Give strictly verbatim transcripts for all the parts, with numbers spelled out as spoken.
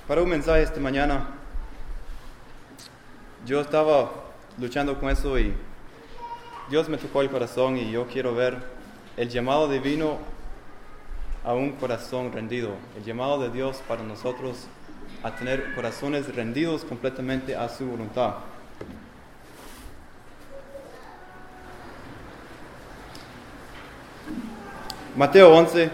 Para un mensaje esta mañana, yo estaba luchando con eso y Dios me tocó el corazón y yo quiero ver el llamado divino a un corazón rendido, el llamado de Dios para nosotros a tener corazones rendidos completamente a su voluntad. Mateo once,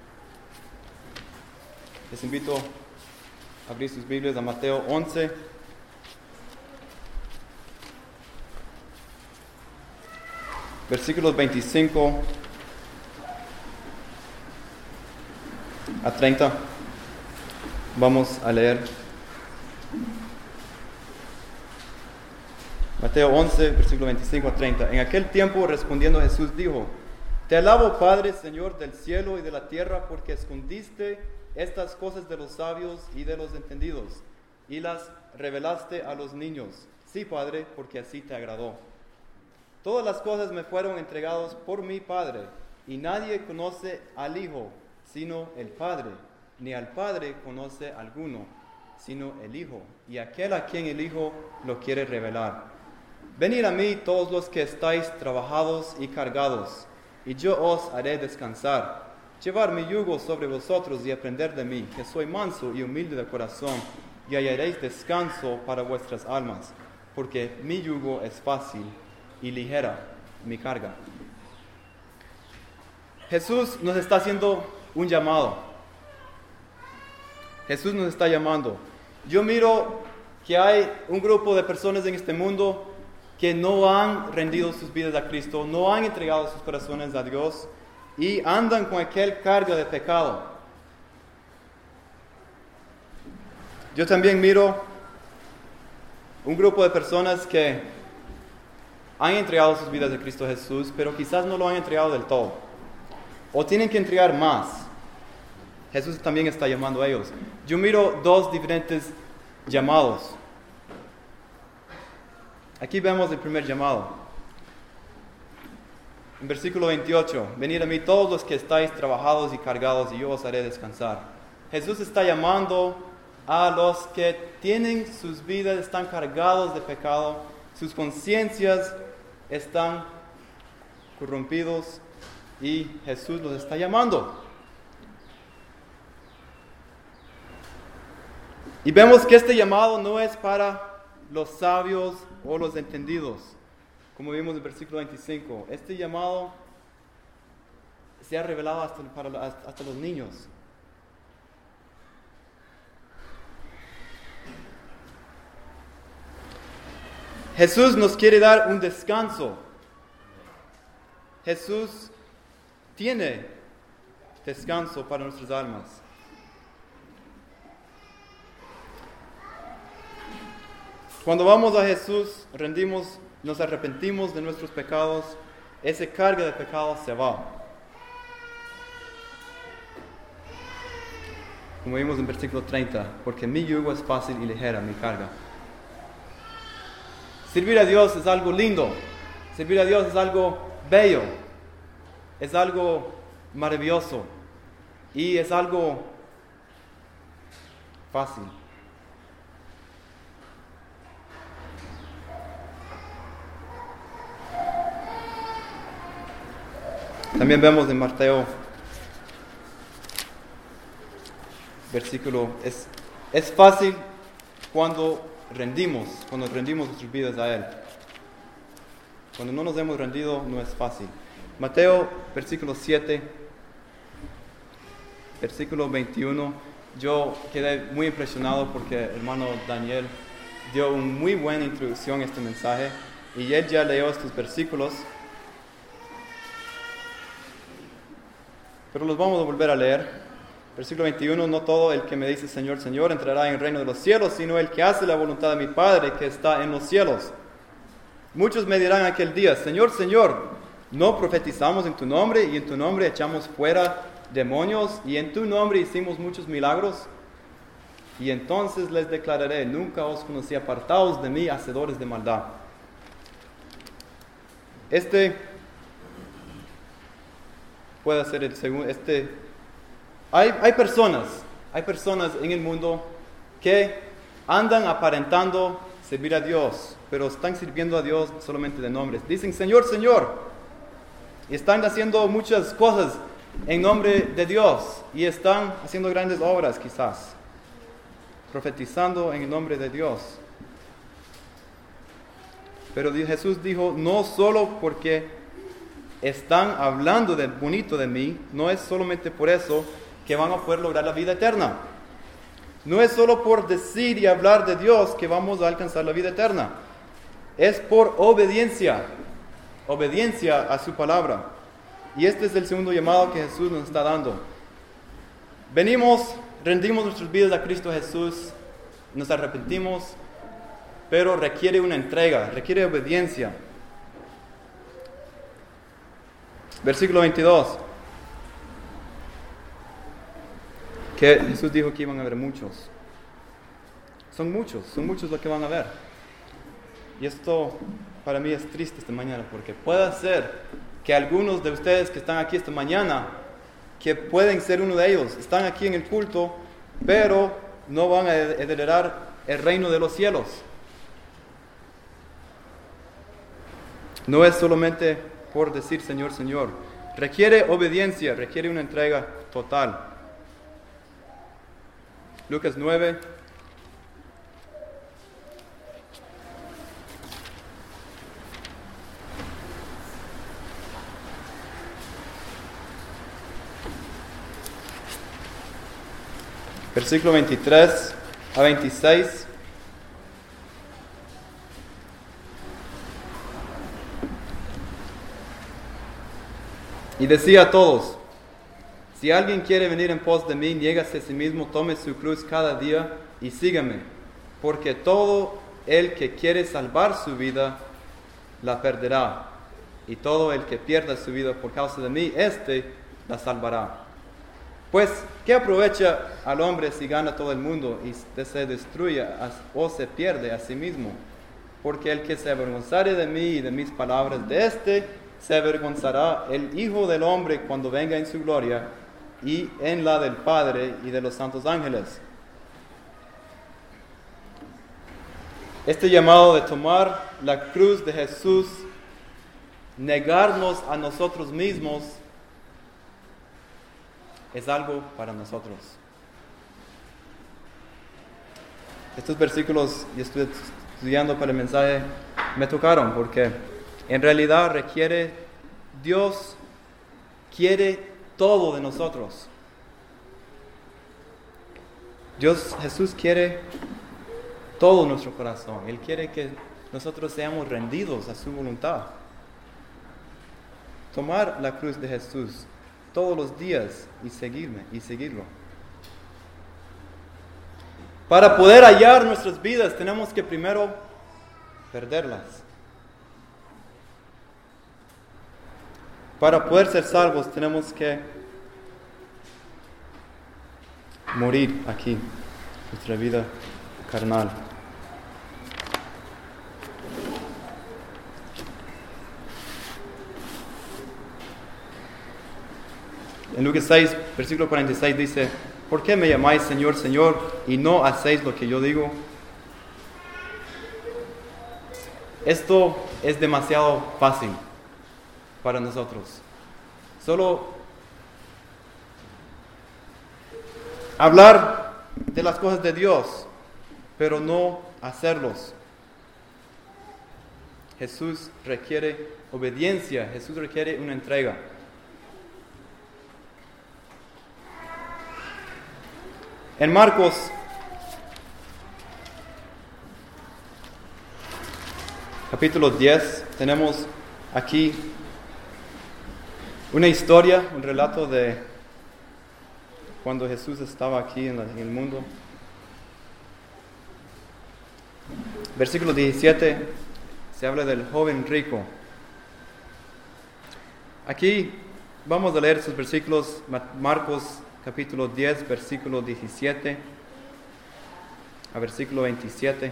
les invito a abrir sus Biblias a Mateo once. Versículos veinticinco a treinta. Vamos a leer. Mateo once, versículo veinticinco a treinta. En aquel tiempo, respondiendo Jesús, dijo: Te alabo, Padre, Señor del cielo y de la tierra, porque escondiste estas cosas de los sabios y de los entendidos, y las revelaste a los niños. Sí, Padre, porque así te agradó. Todas las cosas me fueron entregadas por mi Padre, y nadie conoce al Hijo, sino el Padre, ni al Padre conoce alguno, sino el Hijo, y aquel a quien el Hijo lo quiere revelar. Venid a mí todos los que estáis trabajados y cargados, y yo os haré descansar. Llevar mi yugo sobre vosotros y aprender de mí, que soy manso y humilde de corazón, y hallaréis descanso para vuestras almas, porque mi yugo es fácil y ligera mi carga. Jesús nos está haciendo un llamado. Jesús nos está llamando. Yo miro que hay un grupo de personas en este mundo que no han rendido sus vidas a Cristo, no han entregado sus corazones a Dios y andan con aquel carga de pecado. Yo también miro un grupo de personas que han entregado sus vidas a Cristo Jesús, pero quizás no lo han entregado del todo, o tienen que entregar más. Jesús también está llamando a ellos. Yo miro dos diferentes llamados. Aquí vemos el primer llamado. En versículo veintiocho, venid a mí todos los que estáis trabajados y cargados, y yo os haré descansar. Jesús está llamando a los que tienen sus vidas, están cargados de pecado, sus conciencias están corrompidos, y Jesús los está llamando. Y vemos que este llamado no es para los sabios o los entendidos, como vimos en el versículo veinticinco. Este llamado se ha revelado hasta, para, hasta los niños. Jesús nos quiere dar un descanso. Jesús tiene descanso para nuestras almas. Cuando vamos a Jesús, rendimos, nos arrepentimos de nuestros pecados, ese carga de pecado se va. Como vimos en versículo treinta, porque mi yugo es fácil y ligera mi carga. Servir a Dios es algo lindo, servir a Dios es algo bello, es algo maravilloso y es algo fácil. También vemos en Mateo, versículo, es, es fácil cuando rendimos, cuando rendimos nuestras vidas a Él. Cuando no nos hemos rendido, no es fácil. Mateo, versículo siete, versículo veintiuno, yo quedé muy impresionado porque el hermano Daniel dio una muy buena introducción a este mensaje y él ya leyó estos versículos. Pero los vamos a volver a leer. Versículo veintiuno, no todo el que me dice Señor, Señor entrará en el reino de los cielos, sino el que hace la voluntad de mi Padre que está en los cielos. Muchos me dirán aquel día, Señor, Señor, ¿no profetizamos en tu nombre y en tu nombre echamos fuera demonios y en tu nombre hicimos muchos milagros? Y entonces les declararé, nunca os conocí, apartaos de mí, hacedores de maldad. Este puede ser el segundo. Este, hay, hay personas, hay personas en el mundo que andan aparentando servir a Dios, pero están sirviendo a Dios solamente de nombres. Dicen, Señor, Señor, y están haciendo muchas cosas en nombre de Dios, y están haciendo grandes obras quizás, profetizando en el nombre de Dios. Pero Jesús dijo, no solo porque están hablando de bonito de mí, no es solamente por eso que van a poder lograr la vida eterna. No es solo por decir y hablar de Dios que vamos a alcanzar la vida eterna. Es por obediencia, obediencia a su palabra. Y este es el segundo llamado que Jesús nos está dando. Venimos, rendimos nuestras vidas a Cristo Jesús, nos arrepentimos, pero requiere una entrega, requiere obediencia. Versículo veintidós. Que Jesús dijo que iban a haber muchos. Son muchos, son muchos los que van a ver. Y esto para mí es triste esta mañana, porque puede ser que algunos de ustedes que están aquí esta mañana, que pueden ser uno de ellos, están aquí en el culto, pero no van a heredar el reino de los cielos. No es solamente por decir Señor, Señor. Requiere obediencia, requiere una entrega total. Lucas nueve. Versículo veintitrés a veintiséis. Y decía a todos, si alguien quiere venir en pos de mí, niégase a sí mismo, tome su cruz cada día y sígame. Porque todo el que quiere salvar su vida, la perderá. Y todo el que pierda su vida por causa de mí, éste la salvará. Pues, ¿qué aprovecha al hombre si gana todo el mundo y se destruye o se pierde a sí mismo? Porque el que se avergonzare de mí y de mis palabras, de éste se avergonzará el Hijo del Hombre cuando venga en su gloria y en la del Padre y de los santos ángeles. Este llamado de tomar la cruz de Jesús, negarnos a nosotros mismos, es algo para nosotros. Estos versículos, yo estoy estudiando para el mensaje, me tocaron porque en realidad requiere, Dios quiere todo de nosotros. Dios, Jesús quiere todo nuestro corazón. Él quiere que nosotros seamos rendidos a su voluntad. Tomar la cruz de Jesús todos los días y seguirme y seguirlo. Para poder hallar nuestras vidas tenemos que primero perderlas. Para poder ser salvos tenemos que morir aquí, nuestra vida carnal. En Lucas seis, versículo cuarenta y seis dice, ¿por qué me llamáis Señor, Señor, y no hacéis lo que yo digo? Esto es demasiado fácil para nosotros. Solo hablar de las cosas de Dios, pero no hacerlos. Jesús requiere obediencia, Jesús requiere una entrega. En Marcos capítulo diez tenemos aquí una historia, un relato de cuando Jesús estaba aquí en, la, en el mundo. Versículo diecisiete se habla del joven rico. Aquí vamos a leer esos versículos, Marcos capítulo diez, versículo diecisiete a versículo veintisiete.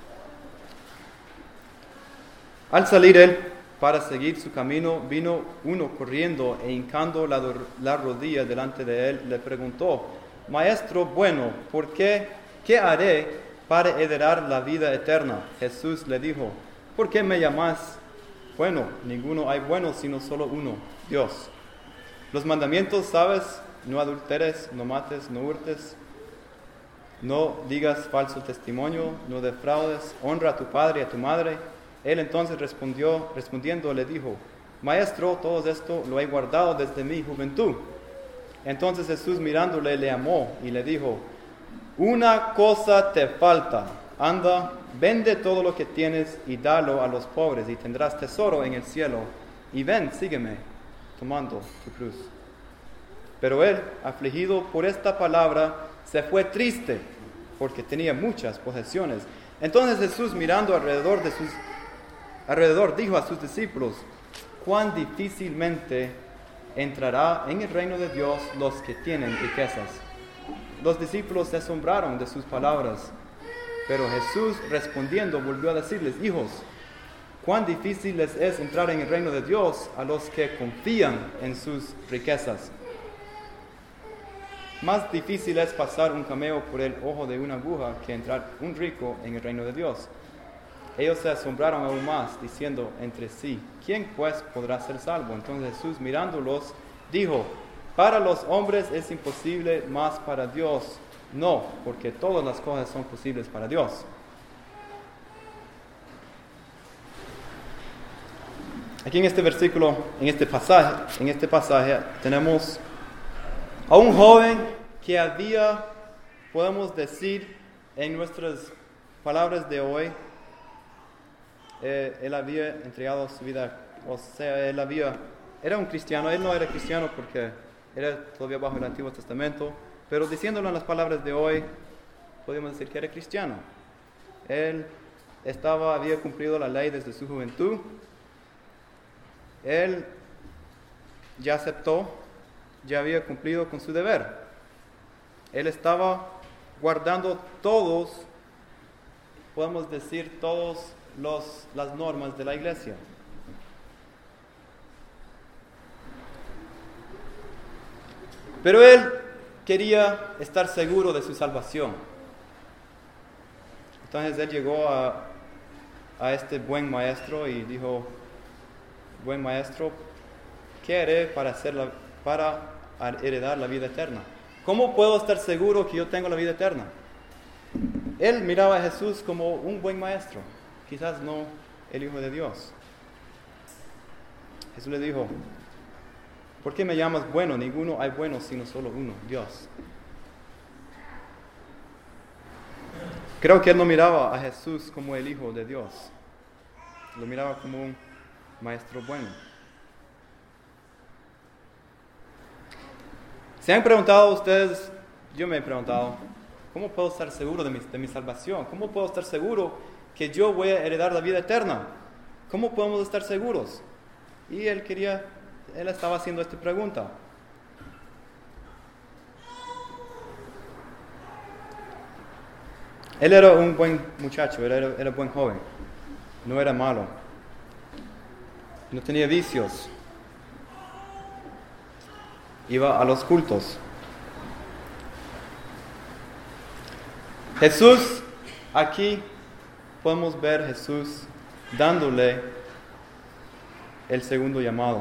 Al salir él para seguir su camino, vino uno corriendo e hincando la, la rodilla delante de él, le preguntó, Maestro bueno, ¿por qué ¿qué haré para heredar la vida eterna? Jesús le dijo, ¿por qué me llamas bueno? Ninguno hay bueno, sino solo uno, Dios. Los mandamientos, ¿sabes? No adulteres, no mates, no hurtes, no digas falso testimonio, no defraudes, honra a tu padre y a tu madre. Él entonces respondió, respondiendo le dijo, Maestro, todo esto lo he guardado desde mi juventud. Entonces Jesús mirándole le amó y le dijo, una cosa te falta, anda, vende todo lo que tienes y dalo a los pobres y tendrás tesoro en el cielo. Y ven, sígueme, tomando tu cruz. Pero él, afligido por esta palabra, se fue triste, porque tenía muchas posesiones. Entonces Jesús, mirando alrededor, de sus, alrededor, dijo a sus discípulos, cuán difícilmente entrará en el reino de Dios los que tienen riquezas. Los discípulos se asombraron de sus palabras, pero Jesús respondiendo volvió a decirles, hijos, cuán difícil les es entrar en el reino de Dios a los que confían en sus riquezas. Más difícil es pasar un cameo por el ojo de una aguja que entrar un rico en el reino de Dios. Ellos se asombraron aún más, diciendo entre sí, ¿quién pues podrá ser salvo? Entonces Jesús, mirándolos, dijo, para los hombres es imposible, mas para Dios no, porque todas las cosas son posibles para Dios. Aquí en este versículo, en este pasaje, en este pasaje tenemos a un joven que había, podemos decir en nuestras palabras de hoy, eh, él había entregado su vida, o sea, él había, era un cristiano, él no era cristiano porque era todavía bajo el Antiguo Testamento, pero diciéndolo en las palabras de hoy, podemos decir que era cristiano. Él estaba, había cumplido la ley desde su juventud, él ya aceptó, ya había cumplido con su deber. Él estaba guardando todos, podemos decir, todas las normas de la iglesia. Pero él quería estar seguro de su salvación. Entonces él llegó a, a este buen maestro y dijo, buen maestro, ¿qué haré para, hacer la, para heredar la vida eterna? ¿Cómo puedo estar seguro que yo tengo la vida eterna? Él miraba a Jesús como un buen maestro, quizás no el Hijo de Dios. Jesús le dijo, ¿por qué me llamas bueno? Ninguno hay bueno sino solo uno, Dios. Creo que él no miraba a Jesús como el Hijo de Dios. Lo miraba como un maestro bueno. ¿Se han preguntado ustedes? Yo me he preguntado, ¿cómo puedo estar seguro de mi, de mi salvación? ¿Cómo puedo estar seguro que yo voy a heredar la vida eterna? ¿Cómo podemos estar seguros? Y él quería, él estaba haciendo esta pregunta. Él era un buen muchacho, era, era buen joven, no era malo, no tenía vicios, iba a los cultos. Jesús, aquí podemos ver Jesús dándole el segundo llamado.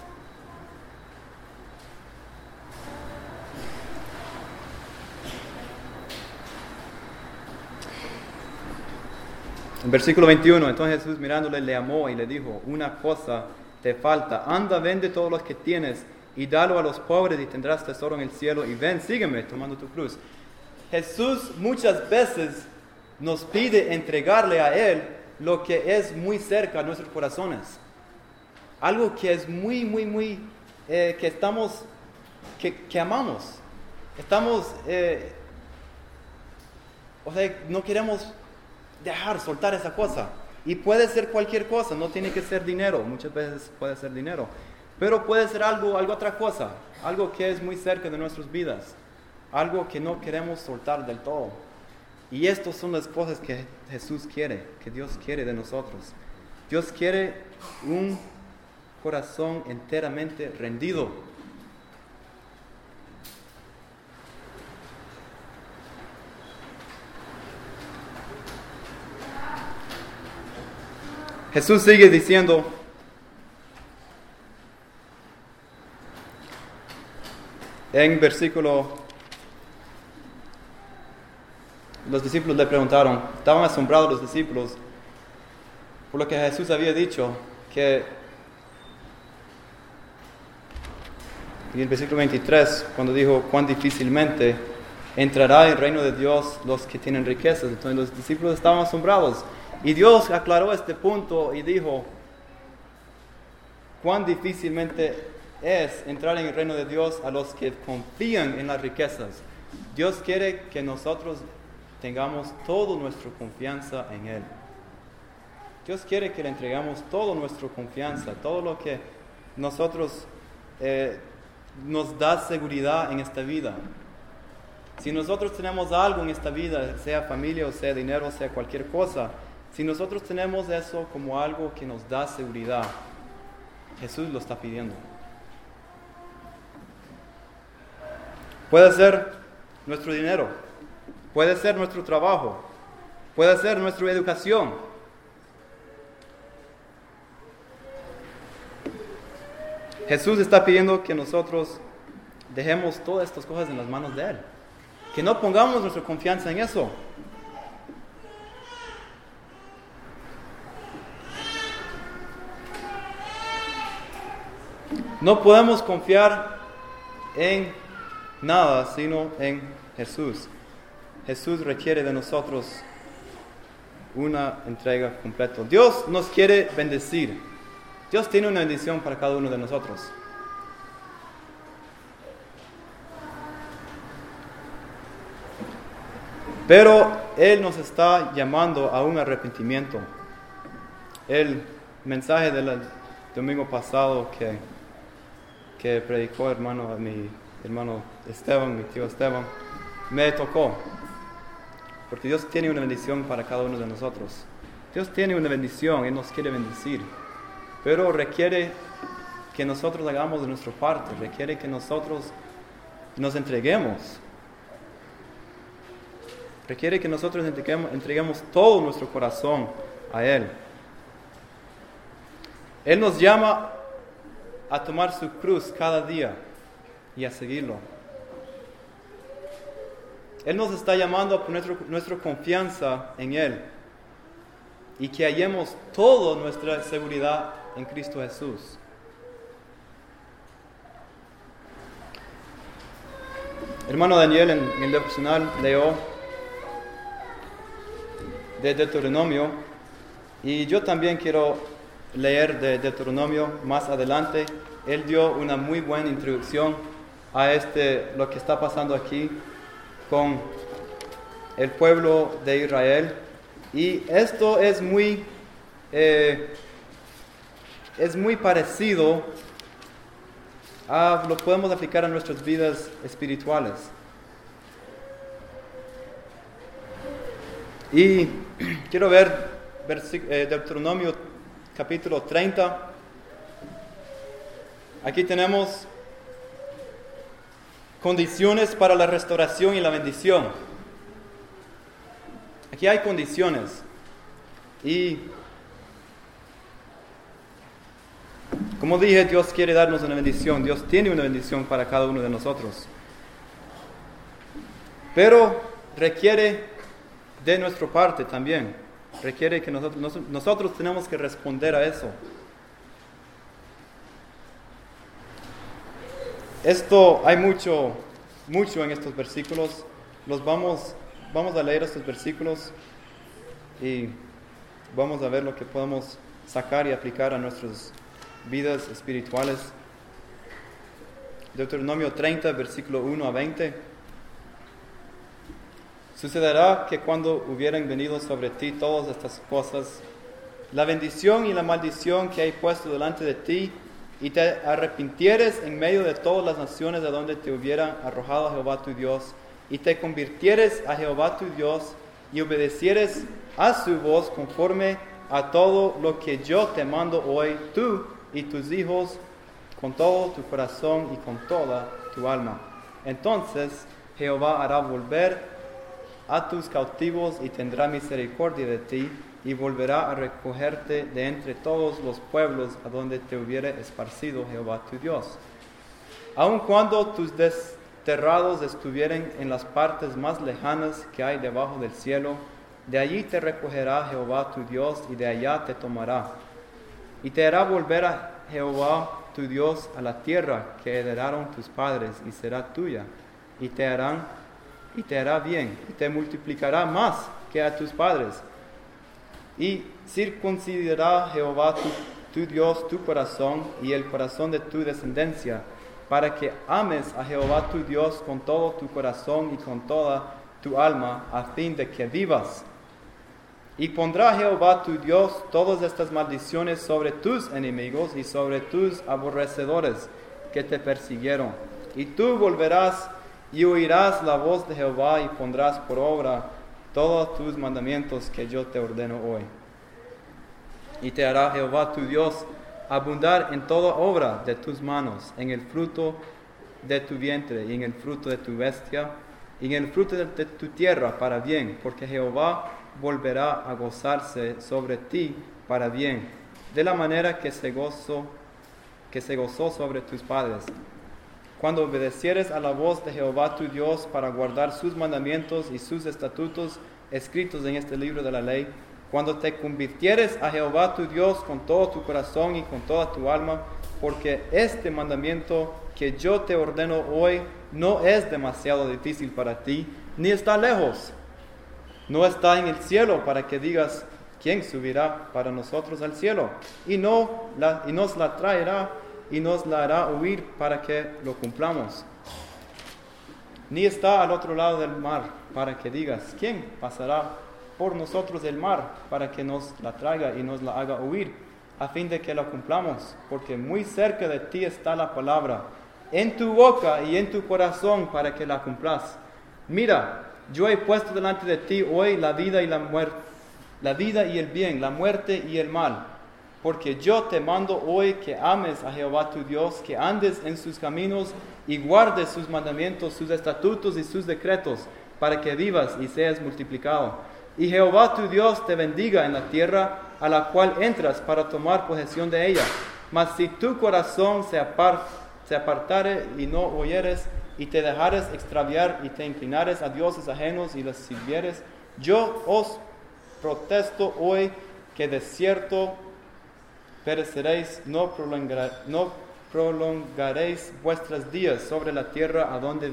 En versículo veintiuno, entonces Jesús mirándole le amó y le dijo, una cosa te falta, anda, vende todo lo que tienes y dalo a los pobres y tendrás tesoro en el cielo y ven, sígueme tomando tu cruz. Jesús muchas veces nos pide entregarle a Él lo que es muy cerca a nuestros corazones. Algo que es muy, muy, muy, eh, que estamos, que, que amamos. Estamos, eh, o sea, no queremos dejar, soltar esa cosa. Y puede ser cualquier cosa, no tiene que ser dinero, muchas veces puede ser dinero. Pero puede ser algo, algo otra cosa, algo que es muy cerca de nuestras vidas. Algo que no queremos soltar del todo. Y estas son las cosas que Jesús quiere, que Dios quiere de nosotros. Dios quiere un corazón enteramente rendido. Jesús sigue diciendo, en versículo, los discípulos le preguntaron, estaban asombrados los discípulos por lo que Jesús había dicho, que en el versículo veintitrés, cuando dijo, cuán difícilmente entrará en el reino de Dios los que tienen riquezas. Entonces los discípulos estaban asombrados. Y Dios aclaró este punto y dijo, cuán difícilmente es entrar en el reino de Dios a los que confían en las riquezas. Dios quiere que nosotros tengamos toda nuestra confianza en Él. Dios quiere que le entregamos toda nuestra confianza, todo lo que nosotros eh, nos da seguridad en esta vida. Si nosotros tenemos algo en esta vida, sea familia o sea dinero, sea cualquier cosa, si nosotros tenemos eso como algo que nos da seguridad, Jesús lo está pidiendo. Puede ser nuestro dinero, puede ser nuestro trabajo, puede ser nuestra educación. Jesús está pidiendo que nosotros dejemos todas estas cosas en las manos de Él. Que no pongamos nuestra confianza en eso. No podemos confiar en nada sino en Jesús. Jesús requiere de nosotros una entrega completa. Dios nos quiere bendecir. Dios tiene una bendición para cada uno de nosotros. Pero Él nos está llamando a un arrepentimiento. El mensaje del domingo pasado que, que predicó hermano, mi hermano Esteban, mi tío Esteban, me tocó. Porque Dios tiene una bendición para cada uno de nosotros. Dios tiene una bendición, Él nos quiere bendecir. Pero requiere que nosotros hagamos de nuestra parte, requiere que nosotros nos entreguemos. Requiere que nosotros entreguemos, entreguemos todo nuestro corazón a Él. Él nos llama a tomar su cruz cada día y a seguirlo. Él nos está llamando a poner nuestra, nuestra confianza en Él y que hallemos toda nuestra seguridad en Cristo Jesús. Hermano Daniel en, en el devocional leyó de Deuteronomio y yo también quiero leer de Deuteronomio más adelante. Él dio una muy buena introducción a este, lo que está pasando aquí con el pueblo de Israel, y esto es muy eh, es muy parecido a lo podemos aplicar a nuestras vidas espirituales. Y quiero ver eh, Deuteronomio capítulo treinta. Aquí tenemos condiciones para la restauración y la bendición. Aquí hay condiciones. Y como dije, Dios quiere darnos una bendición. Dios tiene una bendición para cada uno de nosotros. Pero requiere de nuestra parte también. Requiere que nosotros, nosotros, nosotros tenemos que responder a eso. Esto, hay mucho, mucho en estos versículos. Los vamos, vamos a leer estos versículos y vamos a ver lo que podemos sacar y aplicar a nuestras vidas espirituales. Deuteronomio treinta, versículo uno a veinte. Sucederá que cuando hubieran venido sobre ti todas estas cosas, la bendición y la maldición que he puesto delante de ti, y te arrepintieres en medio de todas las naciones a donde te hubiera arrojado Jehová tu Dios, y te convirtieres a Jehová tu Dios, y obedecieres a su voz conforme a todo lo que yo te mando hoy, tú y tus hijos, con todo tu corazón y con toda tu alma. Entonces Jehová hará volver a tus cautivos y tendrá misericordia de ti, y volverá a recogerte de entre todos los pueblos a donde te hubiere esparcido Jehová tu Dios. Aun cuando tus desterrados estuvieren en las partes más lejanas que hay debajo del cielo, de allí te recogerá Jehová tu Dios, y de allá te tomará. Y te hará volver a Jehová tu Dios a la tierra que heredaron tus padres, y será tuya, y te harán, y te hará bien, y te multiplicará más que a tus padres. Y circuncidará Jehová tu, tu Dios tu corazón y el corazón de tu descendencia, para que ames a Jehová tu Dios con todo tu corazón y con toda tu alma, a fin de que vivas. Y pondrá Jehová tu Dios todas estas maldiciones sobre tus enemigos y sobre tus aborrecedores que te persiguieron. Y tú volverás y oirás la voz de Jehová y pondrás por obra todos tus mandamientos que yo te ordeno hoy. Y te hará Jehová tu Dios abundar en toda obra de tus manos, en el fruto de tu vientre y en el fruto de tu bestia y en el fruto de, de tu tierra para bien, porque Jehová volverá a gozarse sobre ti para bien, de la manera que se gozó, que se gozó sobre tus padres. Cuando obedecieres a la voz de Jehová tu Dios para guardar sus mandamientos y sus estatutos escritos en este libro de la ley, cuando te convirtieres a Jehová tu Dios con todo tu corazón y con toda tu alma, porque este mandamiento que yo te ordeno hoy no es demasiado difícil para ti, ni está lejos. No está en el cielo para que digas, ¿quién subirá para nosotros al cielo? Y, no la, y nos la traerá y nos la hará huir para que lo cumplamos. Ni está al otro lado del mar para que digas, ¿quién pasará por nosotros el mar para que nos la traiga y nos la haga huir, a fin de que la cumplamos? Porque muy cerca de ti está la palabra, en tu boca y en tu corazón, para que la cumplas. Mira, yo he puesto delante de ti hoy la vida y la muerte, la vida y el bien, la muerte y el mal. Porque yo te mando hoy que ames a Jehová tu Dios, que andes en sus caminos y guardes sus mandamientos, sus estatutos y sus decretos, para que vivas y seas multiplicado. Y Jehová tu Dios te bendiga en la tierra a la cual entras para tomar posesión de ella. Mas si tu corazón se, apart, se apartare y no oyeres, y te dejares extraviar y te inclinares a dioses ajenos y los sirvieres, yo os protesto hoy que de cierto pereceréis, no, prolongar, no prolongaréis vuestros días sobre la tierra a donde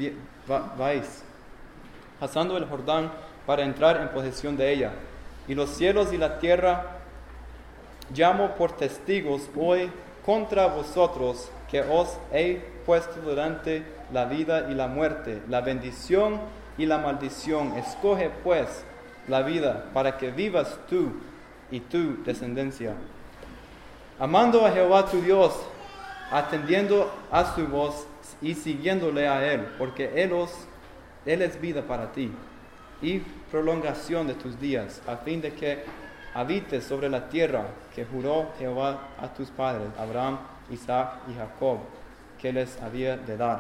vais, pasando el Jordán para entrar en posesión de ella. Y los cielos y la tierra llamo por testigos hoy contra vosotros, que os he puesto durante la vida y la muerte, la bendición y la maldición. Escoge pues la vida para que vivas tú y tu descendencia, amando a Jehová tu Dios, atendiendo a su voz y siguiéndole a Él, porque Él, os, Él es vida para ti y prolongación de tus días, a fin de que habites sobre la tierra que juró Jehová a tus padres, Abraham, Isaac y Jacob, que les había de dar.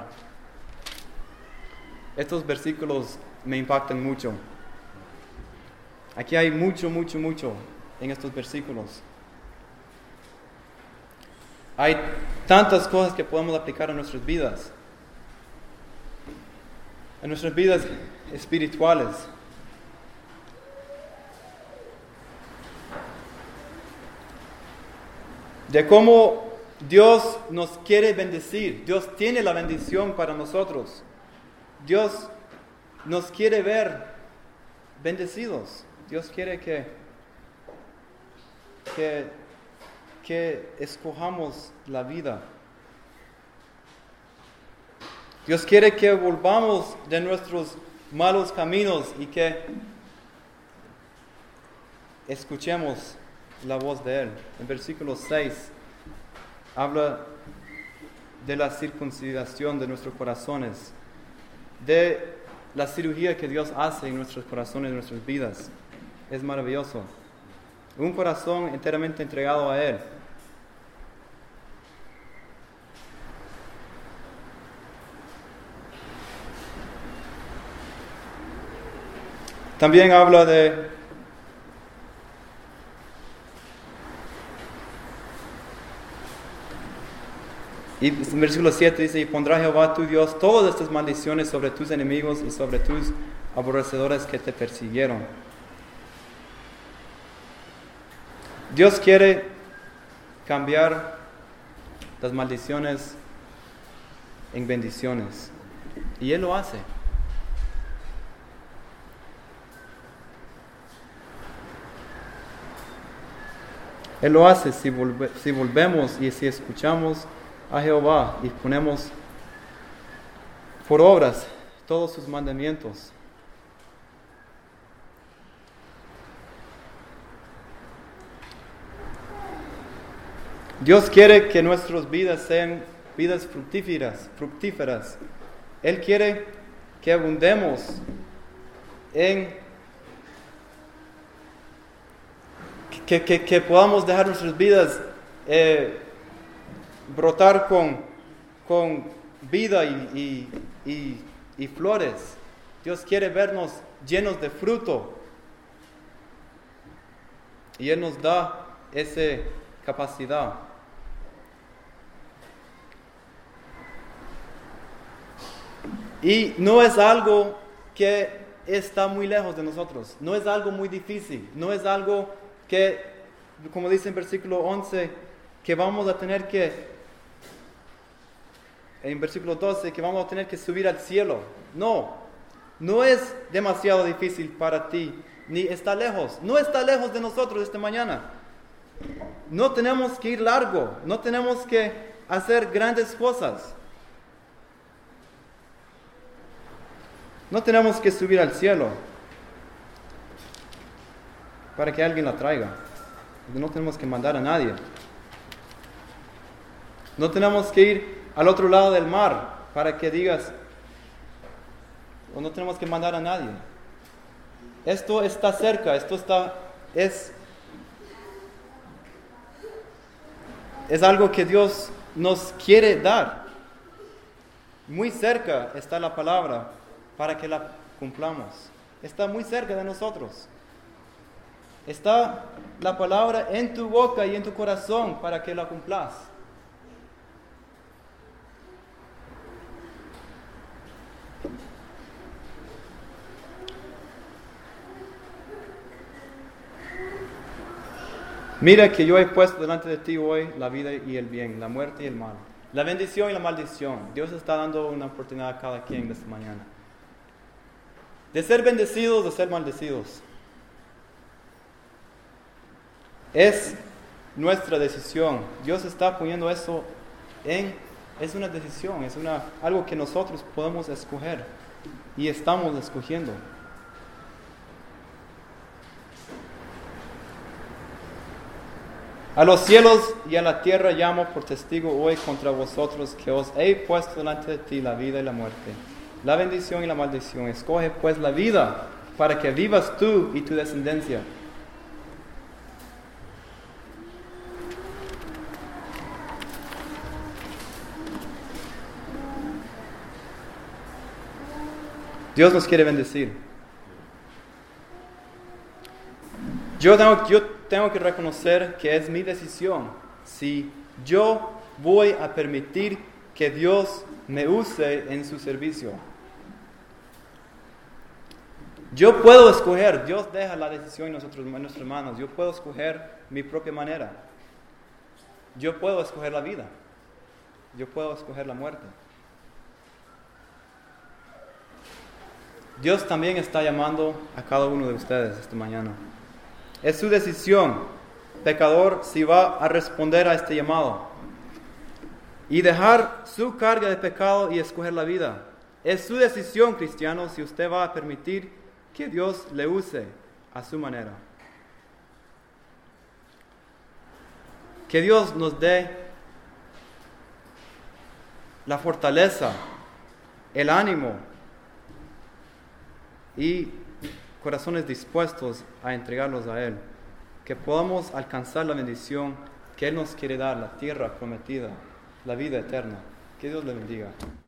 Estos versículos me impactan mucho. Aquí hay mucho, mucho, mucho en estos versículos. Hay tantas cosas que podemos aplicar en nuestras vidas, en nuestras vidas espirituales. De cómo Dios nos quiere bendecir. Dios tiene la bendición para nosotros. Dios nos quiere ver bendecidos. Dios quiere que, que, que escojamos la vida. Dios quiere que volvamos de nuestros malos caminos y que escuchemos la voz de Él. En versículo seis habla de la circuncisión de nuestros corazones, de la cirugía que Dios hace en nuestros corazones, en nuestras vidas. Es maravilloso. Un corazón enteramente entregado a Él. También habla de y en versículo siete dice, y pondrá Jehová tu Dios todas estas maldiciones sobre tus enemigos y sobre tus aborrecedores que te persiguieron. Dios quiere cambiar las maldiciones en bendiciones. Y Él lo hace. Él lo hace si, volve, si volvemos y si escuchamos a Jehová y ponemos por obras todos sus mandamientos. Dios quiere que nuestras vidas sean vidas fructíferas, fructíferas. Él quiere que abundemos en que, que, que podamos dejar nuestras vidas eh, brotar con, con vida y, y, y, y flores. Dios quiere vernos llenos de fruto. Y Él nos da esa capacidad. Y no es algo que está muy lejos de nosotros. No es algo muy difícil. No es algo que, como dice en versículo once, que vamos a tener que, en versículo doce, que vamos a tener que subir al cielo. No, no es demasiado difícil para ti, ni está lejos. No está lejos de nosotros esta mañana. No tenemos que ir largo, no tenemos que hacer grandes cosas. No tenemos que subir al cielo para que alguien la traiga. No tenemos que mandar a nadie. No tenemos que ir al otro lado del mar para que digas, o no tenemos que mandar a nadie. Esto está cerca, esto está, es, es algo que Dios nos quiere dar. Muy cerca está la palabra para que la cumplamos. Está muy cerca de nosotros. Está la palabra en tu boca y en tu corazón para que la cumplas. Mira que yo he puesto delante de ti hoy la vida y el bien, la muerte y el mal, la bendición y la maldición. Dios está dando una oportunidad a cada quien esta mañana. De ser bendecidos, de ser maldecidos. Es nuestra decisión. Dios está poniendo eso en, es una decisión, es una, algo que nosotros podemos escoger y estamos escogiendo. A los cielos y a la tierra llamo por testigo hoy contra vosotros que os he puesto delante de ti la vida y la muerte, la bendición y la maldición. Escoge pues la vida para que vivas tú y tu descendencia. Dios nos quiere bendecir. Yo tengo, yo tengo que reconocer que es mi decisión si yo voy a permitir que Dios me use en su servicio. Yo puedo escoger, Dios deja la decisión en, nosotros, en nuestras manos. Yo puedo escoger mi propia manera. Yo puedo escoger la vida. Yo puedo escoger la muerte. Dios también está llamando a cada uno de ustedes esta mañana. Es su decisión, pecador, si va a responder a este llamado y dejar su carga de pecado y escoger la vida. Es su decisión, cristiano, si usted va a permitir que Dios le use a su manera. Que Dios nos dé la fortaleza, el ánimo y corazones dispuestos a entregarlos a Él, que podamos alcanzar la bendición que Él nos quiere dar, la tierra prometida, la vida eterna. Que Dios le bendiga.